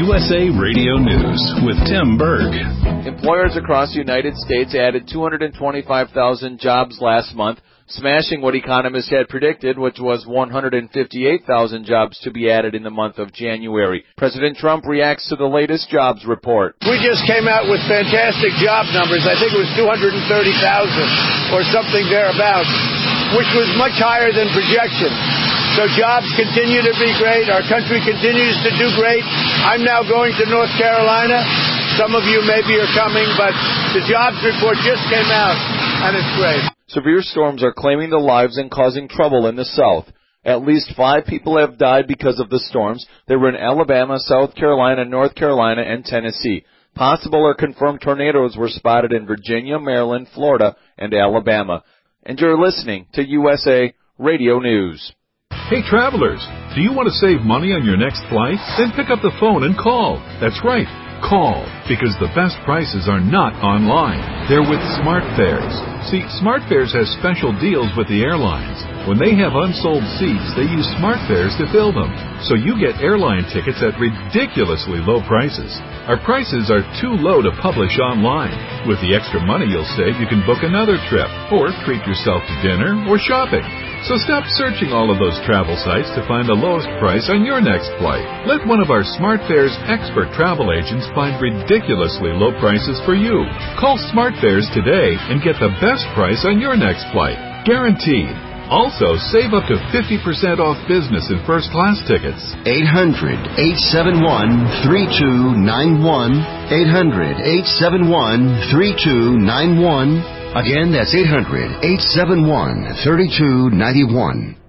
USA Radio News with Tim Berg. Employers across the United States added 225,000 jobs last month, smashing what economists had predicted, which was 158,000 jobs to be added in the month of January. President Trump reacts to the latest jobs report. We just came out with fantastic job numbers. I think it was 230,000 or something thereabouts, which was much higher than projection. So jobs continue to be great. Our country continues to do great. I'm now going to North Carolina. Some of you maybe are coming, but the jobs report just came out, and it's great. Severe storms are claiming the lives and causing trouble in the South. At least 5 people have died because of the storms. They were in Alabama, South Carolina, North Carolina, and Tennessee. Possible or confirmed tornadoes were spotted in Virginia, Maryland, Florida, and Alabama. And you're listening to USA Radio News. Hey travelers, do you want to save money on your next flight? Then pick up the phone and call. That's right, call, because the best prices are not online. They're with SmartFares. See, SmartFares has special deals with the airlines. When they have unsold seats, they use SmartFares to fill them. So you get airline tickets at ridiculously low prices. Our prices are too low to publish online. With the extra money you'll save, you can book another trip, or treat yourself to dinner or shopping. So stop searching all of those travel sites to find the lowest price on your next flight. Let one of our SmartFares expert travel agents find ridiculously low prices for you. Call SmartFares today and get the best price on your next flight. Guaranteed. Also, save up to 50% off business and first-class tickets. 800-871-3291. 800-871-3291. Again, that's 800-871-3291.